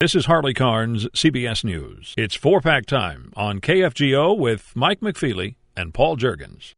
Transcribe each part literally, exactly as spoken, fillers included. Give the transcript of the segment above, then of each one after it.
This is Harley Carnes, C B S News. It's four-pack time on K F G O with Mike McFeely and Paul Juergens.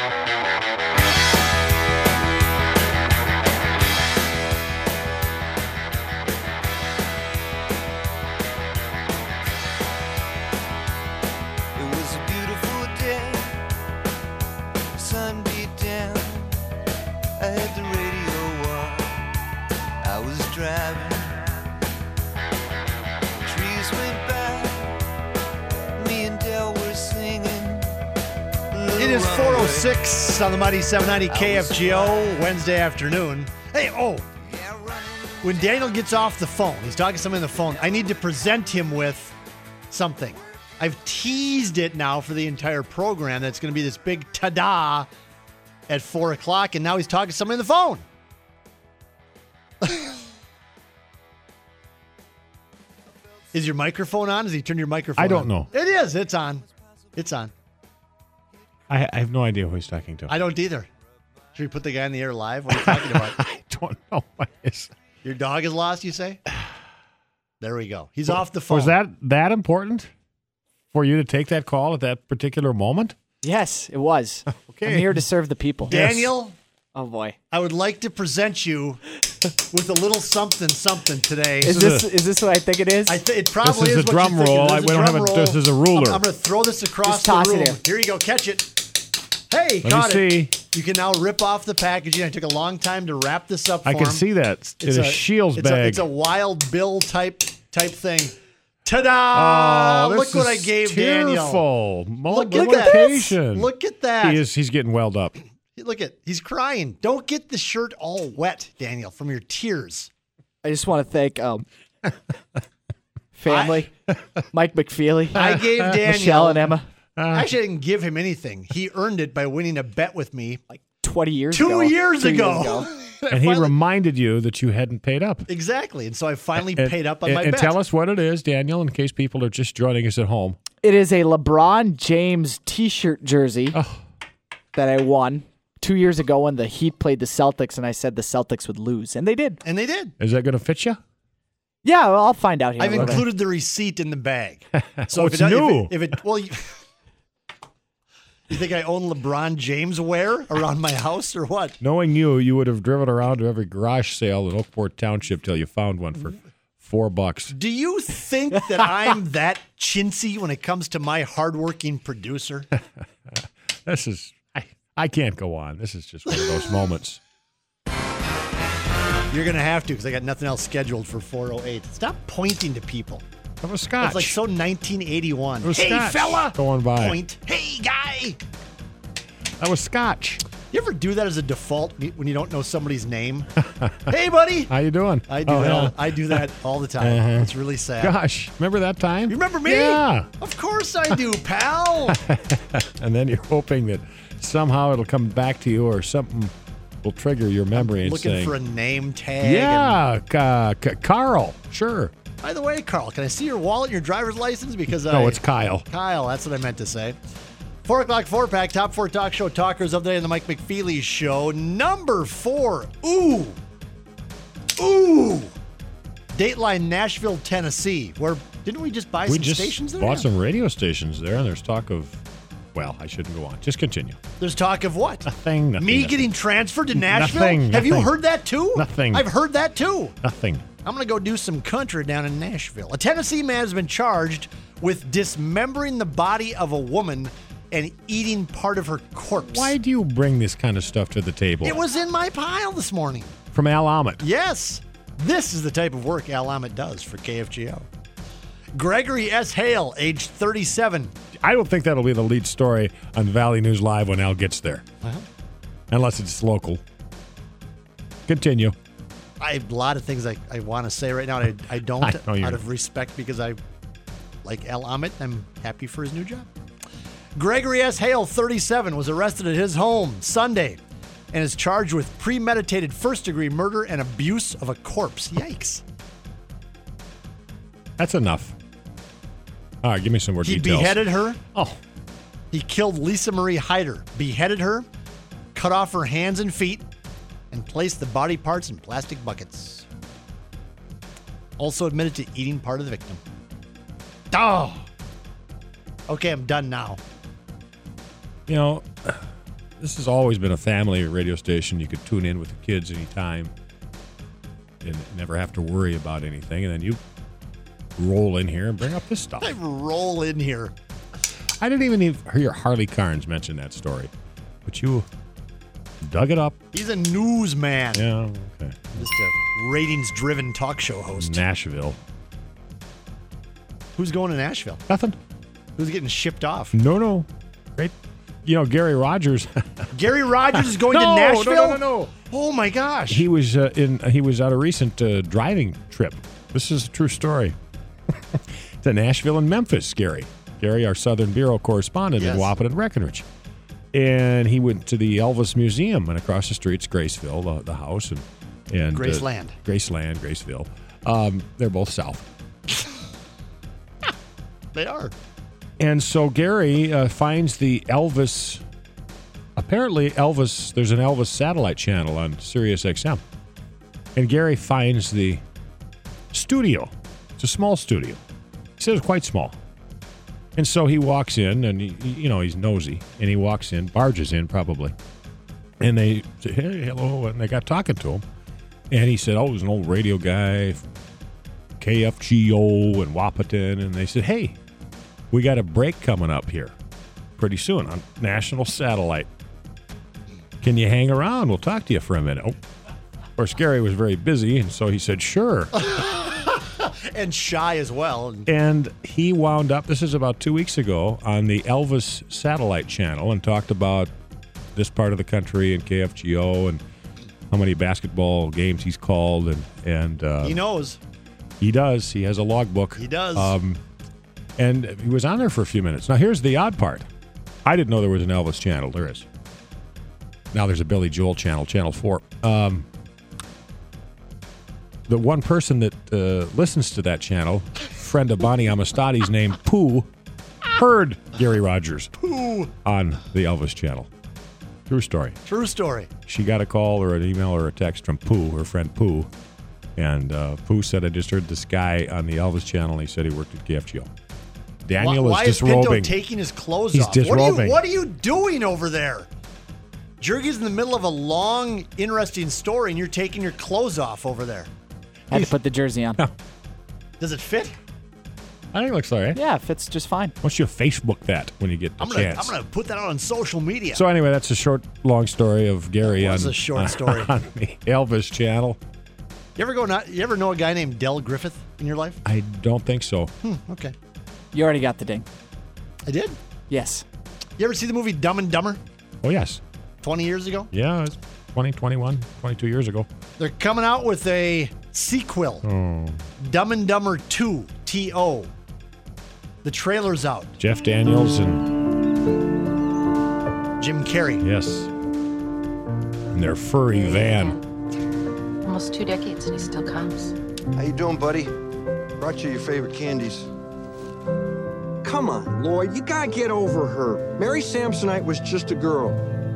It is four oh six on the Mighty seven ninety K F G O, Wednesday afternoon. Hey, oh, when Daniel gets off the phone, he's talking to somebody on the phone, I need to present him with something. I've teased it now for the entire program. That's going to be this big ta-da at four o'clock, and now he's talking to somebody on the phone. Is your microphone on? Has he turned your microphone on? I don't know. It is. It's on. It's on. I, I have no idea who he's talking to. I don't either. Should we put the guy in the air live? What are you talking about? I don't know what is. Your dog is lost, you say? There we go. He's well, off the phone. Was that that important for you to take that call at that particular moment? Yes, it was. Okay. I'm here to serve the people. Daniel? Yes. Oh, boy. I would like to present you with a little something something today. Is this is this what I think it is? I th- it probably this is, is a what drum you're thinking. roll. This I, is we don't have a. roll. This is a ruler. I'm, I'm going to throw this across Just toss the room. it in. Here you go. Catch it. Hey, Let caught me it. see. You can now rip off the packaging. I took a long time to wrap this up for I can him. see that. It's, it's a, a Shields it's bag. A, it's a Wild Bill type type thing. Ta-da! Oh, Look what I gave Daniel. Tearful. Look at that. Multiplication. Look at that. He is. He's getting welled up. Look at, he's crying. Don't get the shirt all wet, Daniel, from your tears. I just want to thank um, family, I, Mike McFeely, I gave Daniel, Michelle and Emma. Uh, Actually, I didn't give him anything. He earned it by winning a bet with me like twenty years two ago. Years two ago. years ago. And he finally, reminded you that you hadn't paid up. Exactly. And so I finally and, paid up on and, my and bet. And tell us what it is, Daniel, in case people are just joining us at home. It is a LeBron James t-shirt jersey oh. that I won two years ago when the Heat played the Celtics, and I said the Celtics would lose, and they did. And they did. Is that going to fit you? Yeah, well, I'll find out here. I've included bit. the receipt in the bag. So oh, if it's it, new. If it, if it well, you, you think I own LeBron James wear around my house or what? Knowing you, you would have driven around to every garage sale in Oakport Township till you found one for four bucks. Do you think that I'm that chintzy when it comes to my hardworking producer? This is. I can't go on. This is just one of those moments. You're going to have to because I got nothing else scheduled for four oh eight. Stop pointing to people. That was Scotch. It's like so nineteen eighty-one. It was hey, Scotch fella. Going by. Point. Hey, guy. That was Scotch. You ever do that as a default when you don't know somebody's name? Hey, buddy. How you doing? I do oh, that. yeah. I do that all the time. Uh-huh. It's really sad. Gosh, remember that time? You remember me? Yeah. Of course I do, pal. And then you're hoping that somehow it'll come back to you or something will trigger your memory. And looking saying, for a name tag. Yeah, and, uh, C- Carl. Sure. By the way, Carl, can I see your wallet and your driver's license? Because no, I, it's Kyle. Kyle, that's what I meant to say. Four o'clock, four pack, top four talk show talkers of the day on the Mike McFeely Show. Number four. Ooh. Ooh. Dateline, Nashville, Tennessee. Where didn't we just buy we some just stations there? We bought some radio stations there, and there's talk of. Well, I shouldn't go on. Just continue. There's talk of what? Nothing. nothing Me nothing. getting transferred to Nashville? Nothing. Have you nothing. heard that too? Nothing. I've heard that too. Nothing. I'm going to go do some country down in Nashville. A Tennessee man has been charged with dismembering the body of a woman and eating part of her corpse. Why do you bring this kind of stuff to the table? It was in my pile this morning. From Al Ahmet. Yes. This is the type of work Al Ahmet does for K F G O. Gregory S. Hale, age thirty-seven. I don't think that'll be the lead story on Valley News Live when Al gets there. Uh-huh. Unless it's local. Continue. I have a lot of things I, I want to say right now. I, I don't I out of respect because I like Al Ahmet. I'm happy for his new job. Gregory S. Hale, thirty-seven, was arrested at his home Sunday and is charged with premeditated first-degree murder and abuse of a corpse. Yikes. That's enough. All right, give me some more he details. He beheaded her. Oh. He killed Lisa Marie Hyder, beheaded her, cut off her hands and feet, and placed the body parts in plastic buckets. Also admitted to eating part of the victim. Oh! Okay, I'm done now. You know, this has always been a family radio station. You could tune in with the kids anytime and never have to worry about anything. And then you roll in here and bring up this stuff. I roll in here. I didn't even hear Harley Carnes mention that story, but you dug it up. He's a newsman. Yeah, okay. Just a ratings-driven talk show host. Nashville. Who's going to Nashville? Nothing. Who's getting shipped off? No, no. Great. You know, Gary Rogers. Gary Rogers is going no, to Nashville? No, no, no, no. Oh, my gosh. He was uh, in. He was on a recent uh, driving trip. This is a true story. To Nashville and Memphis, Gary. Gary, our Southern Bureau correspondent Yes. in Waupun and Breckenridge. And he went to the Elvis Museum, and across the street's Graceville, the, the house. and, and Graceland. Uh, Graceland, Graceville. Um, they're both south. They are. And so Gary uh, finds the Elvis, apparently Elvis, there's an Elvis satellite channel on Sirius X M. And Gary finds the studio. It's a small studio. He says it's quite small. And so he walks in, and, he, you know, he's nosy. And he walks in, barges in probably. And they say, hey, hello. And they got talking to him. And he said, oh, he's an old radio guy, K F G O and Wahpeton. And they said, hey, we got a break coming up here pretty soon on national satellite. Can you hang around? We'll talk to you for a minute. Oh. Of course, Gary was very busy, and so he said, sure. And shy as well. And he wound up, this is about two weeks ago, on the Elvis satellite channel and talked about this part of the country and K F G O and how many basketball games he's called. And, and uh, He knows. He does. He has a logbook. He does. Um, and he was on there for a few minutes. Now, here's the odd part. I didn't know there was an Elvis channel. There is. Now there's a Billy Joel channel, Channel four. Um, the one person that uh, listens to that channel, friend of Bonnie Amistadi's named Pooh, heard Gary Rogers Pooh. on the Elvis channel. True story. True story. She got a call or an email or a text from Pooh, her friend Pooh. And uh, Pooh said, I just heard this guy on the Elvis channel. And he said he worked at K F G O. Daniel why, why is is Pinto disrobing. taking his clothes He's off? What are, disrobing. you, what are you doing over there? Jergy's in the middle of a long, interesting story, and you're taking your clothes off over there. I had to put the jersey on. Does it fit? I think it looks all right. Yeah, it fits just fine. Why don't you Facebook that when you get the I'm gonna, chance? I'm gonna put that out on social media. So anyway, that's a short, long story of Gary That was on, a short on- story. on the Elvis channel. You ever go? Not, you ever know a guy named Del Griffith in your life? I don't think so. Hmm, okay, You already got the ding. I did. Yes. You ever see the movie Dumb and Dumber? Oh, yes. Twenty years ago. Yeah, it's twenty, twenty-one, twenty-two years ago. They're coming out with a sequel, Oh. Dumb and Dumber two, T O. The trailer's out. Jeff Daniels and, Jim Carrey. yes, in their furry van. Almost two decades and he still comes. How you doing, buddy? Brought you your favorite candies. Come on, Lloyd, you gotta get over her. Mary Samsonite was just a girl.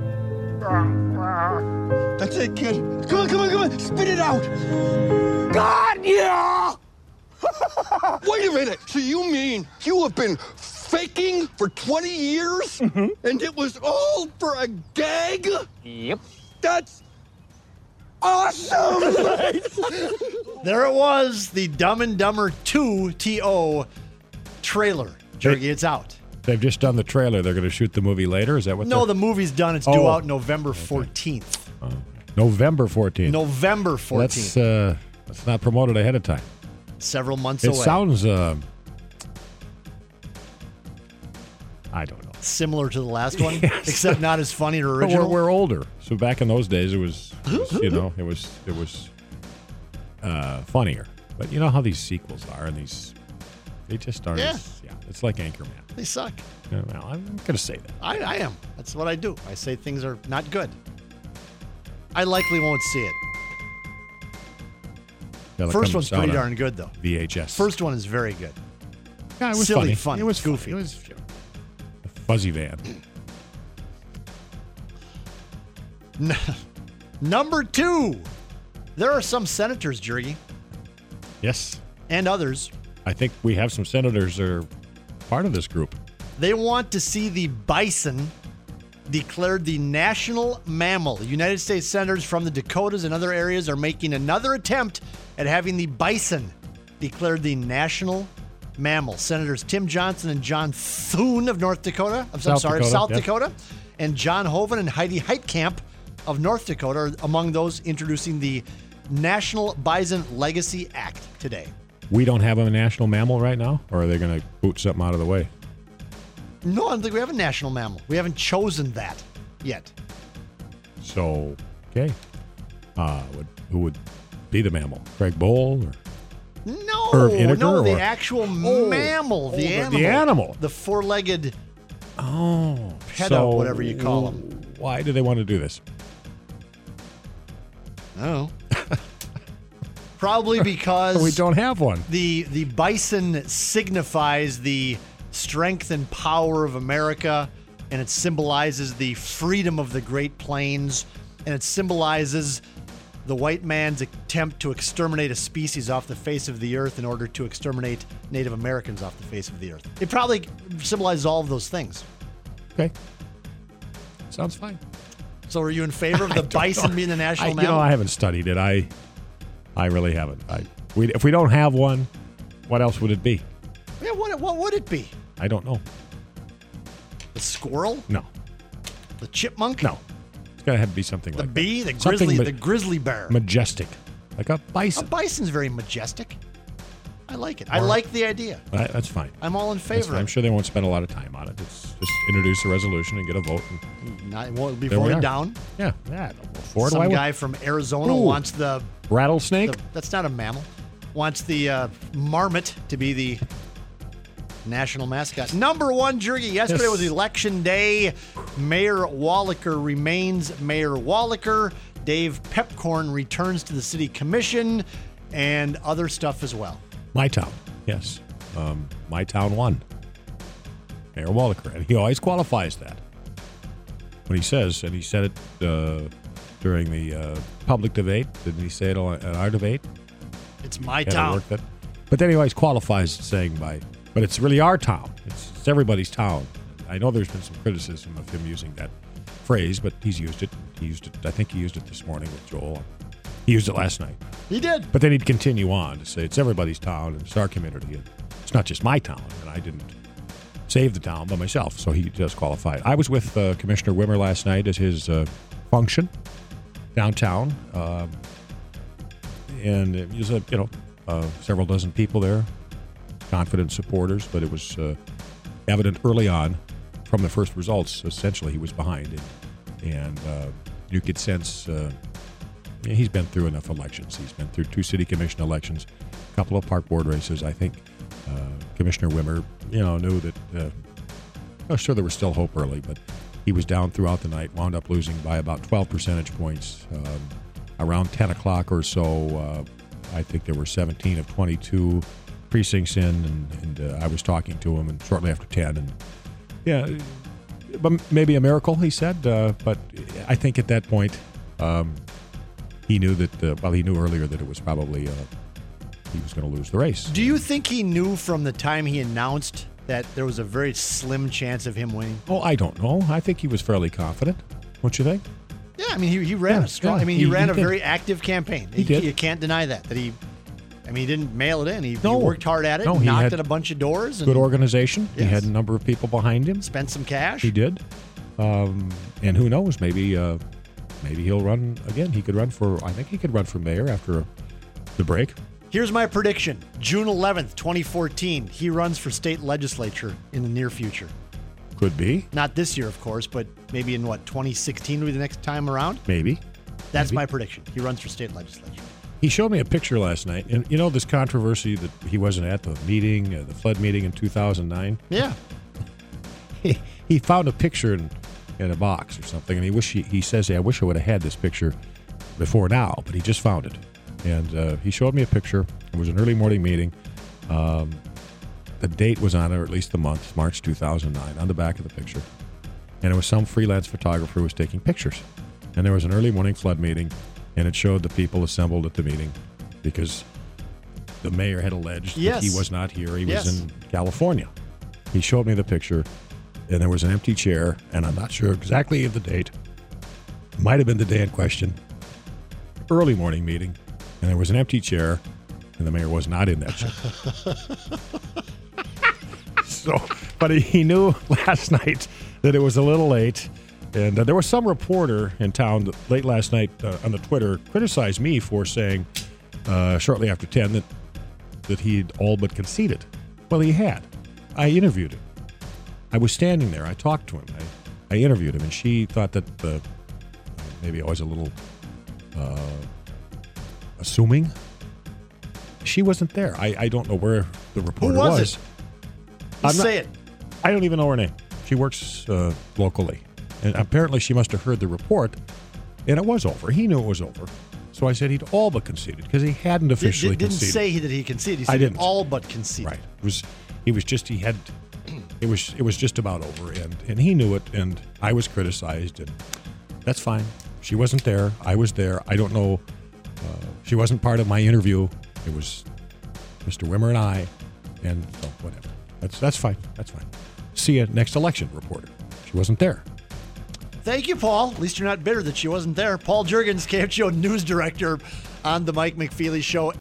That's it, kid. Come on, come on, come on. Spit it out. God, yeah! Wait a minute. So you mean you have been faking for twenty years? Mm-hmm. And it was all for a gag? Yep. That's awesome. There it was, the Dumb and Dumber two, T O trailer. Jergy, it's out. They've just done the trailer. They're going to shoot the movie later? Is that what No, they're- the movie's done. It's due Oh. out November fourteenth. November fourteenth. November fourteenth. Let's, uh, let's not promote it ahead of time. Several months It away. sounds, uh, I don't know. Similar to the last one, Yes. except not as funny or But we're, original. we're older, so back in those days, it was, it was, you know, it was it was uh, funnier. But you know how these sequels are, and these they just aren't. Yeah. as- yeah, it's like Anchorman. They suck. Yeah, well, I'm gonna say that. I, I am. That's what I do. I say things are not good. I likely won't see it. That'll First come one's out pretty on darn good, though. V H S. First one is very good. yeah, it was silly, funny. funny, It was goofy. Fun. It was you know, a fuzzy van. N- Number two. There are some senators, Jergy, Yes. and others. I think we have some senators that are part of this group. They want to see the bison declared the national mammal. United States senators from the Dakotas and other areas are making another attempt at having the bison declared the national mammal. Senators Tim Johnson and John Thune of North Dakota, I'm South sorry, Dakota, South yep. Dakota, and John Hoeven and Heidi Heitkamp of North Dakota are among those introducing the National Bison Legacy Act today. We don't have a national mammal right now, or are they going to boot something out of the way? No, I don't think we have a national mammal. We haven't chosen that yet. So, okay. Uh, would, who would be the mammal? Craig Bowl? Or? No, Irv Inniger, no, the or- actual Oh, mammal, oh, the the- animal. the animal. The four-legged Oh. pedo, so whatever you call them. Why do they want to do this? Oh. Probably because We don't have one. the the bison signifies the strength and power of America, and it symbolizes the freedom of the Great Plains, and it symbolizes the white man's attempt to exterminate a species off the face of the earth in order to exterminate Native Americans off the face of the earth. It probably symbolizes all of those things. Okay. Sounds fine. So are you in favor of the bison being the national I, you mammal? know, I haven't studied it. I I really haven't. I, we, if we don't have one, what else would it be? Yeah, what, what would it be? I don't know. The squirrel? No. The chipmunk? No. It's got to have to be something The like bee? The that. Something grizzly? ma- the grizzly bear? majestic. Like a A bison. bison's very majestic. I like it. I Or- like the idea. Right, that's fine. I'm all in That's favor fine. of I'm it. sure they won't spend a lot of time on it. It's just introduce a resolution and get a vote. And Not, it won't be there we voted are. down. Yeah. Yeah. Forward. Some Why would- guy from Arizona Ooh. wants the, Rattlesnake? the. That's not a mammal. Wants the uh, marmot to be the national mascot. Number one jerky. Yesterday Yes. was election day. Mayor Wallaker remains Mayor Wallaker. Dave Pepcorn returns to the city commission, and other stuff as well. My town. Yes. Um, my town won. Mayor Wallaker. And he always qualifies that. When he says, and he said it uh, during the uh, public debate, didn't he say it on- at our debate? It's my Yeah, it town. worked that. But then he always qualifies saying by, but it's really our town. It's, it's everybody's town. I know there's been some criticism of him using that phrase, but he's used it. He used it. I think he used it this morning with Joel. He used it last night. He did. But then he'd continue on to say it's everybody's town and it's our community. And it's not just my town. And I didn't save the town by myself, so he does qualify. I was with uh, Commissioner Wimmer last night at his uh, function downtown, um, and it was a you know uh, several dozen people there, confident supporters. But it was uh, evident early on from the first results. Essentially, he was behind, and, and uh, you could sense. Uh, Yeah, he's been through enough elections. He's been through two city commission elections, a couple of park board races. I think uh, Commissioner Wimmer, you know, knew that. Uh, I'm sure there was still hope early, but he was down throughout the night. Wound up losing by about twelve percentage points. Um, around ten o'clock or so, uh, I think there were seventeen of twenty-two precincts in, and, and uh, I was talking to him, and shortly after ten, and yeah, but maybe a miracle, he said. Uh, but I think at that point. Um, He knew that, uh, well, he knew earlier that it was probably, uh, he was going to lose the race. Do you think he knew from the time he announced that there was a very slim chance of him winning? Oh, I don't know. I think he was fairly confident. Don't you think? Yeah, I mean, he, he ran Yeah, a strong, yeah, I mean, he, he- ran he a did. very active campaign. He did. You can't deny that, that he, I mean, he didn't mail it in. He, No. he worked hard at it, No, he knocked had at a bunch of doors, and Good organization. He Yes. had a number of people behind him. spent some cash. He did. Um, and who knows? Maybe uh, maybe he'll run again. He could run for, I think he could run for mayor after the break. Here's my prediction. June eleventh, twenty fourteen, he runs for state legislature in the near future. Could be. Not this year, of course, but maybe in what, twenty sixteen will be the next time around? Maybe. That's Maybe. my prediction. He runs for state legislature. He showed me a picture last night. And you know this controversy that he wasn't at the meeting, uh, the flood meeting in two thousand nine? Yeah. He, he found a picture in, in a box or something, and he wish he, he says, hey, I wish I would have had this picture before now, but he just found it. And uh, he showed me a picture. It was an early morning meeting. Um, the date was on it, or at least the month, March two thousand nine, on the back of the picture. And it was some freelance photographer who was taking pictures. And there was an early morning flood meeting, and it showed the people assembled at the meeting because the mayor had alleged Yes. that he was not here. He Yes. was in California. He showed me the picture, and there was an empty chair, and I'm not sure exactly of the date. Might have been the day in question. Early morning meeting, and there was an empty chair, and the mayor was not in that chair. So, but he, he knew last night that it was a little late, and uh, there was some reporter in town that late last night uh, on the Twitter criticized me for saying uh, shortly after ten that that he'd all but conceded. Well, he had. I interviewed him. I was standing there. I talked to him. I, I interviewed him, and she thought that uh, maybe I was a little uh, assuming. She wasn't there. I, I don't know where the reporter Who was was. it? I'm Let's not- say it. I don't even know her name. She works uh, locally. And apparently she must have heard the report, and it was over. He knew it was over. So I said he'd all but conceded because he hadn't Did, officially didn't conceded. say that he conceded. He said I didn't. all but conceded. Right. It was he was just he had it was it was just about over, and and he knew it, and I was criticized, and that's fine. She wasn't there. I was there. I don't know. Uh, she wasn't part of my interview. It was Mister Wimmer and I, and so whatever. That's that's fine. That's fine. See you next election, reporter. She wasn't there. Thank you, Paul. At least you're not bitter that she wasn't there. Paul Juergens, K F G O news director on the Mike McFeely Show.